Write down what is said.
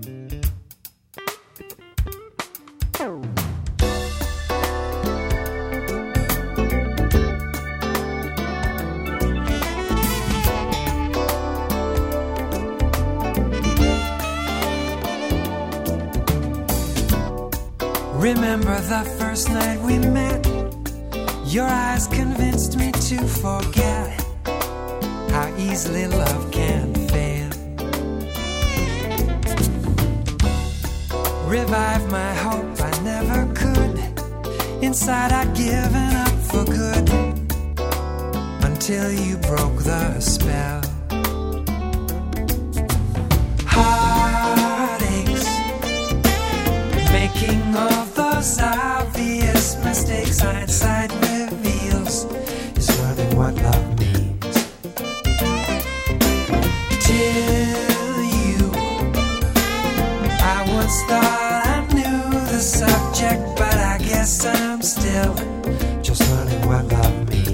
Remember the first night we met? Your eyes convinced me to forget how easily love can fail. Revive my hope, I never could. Inside I'd given up for good, until you broke the spell. Heartaches, making all those obvious mistakes hindsight reveals is learning what love means. Till you, I once thought I knew the subject, but I guess I'm still just learning what love means.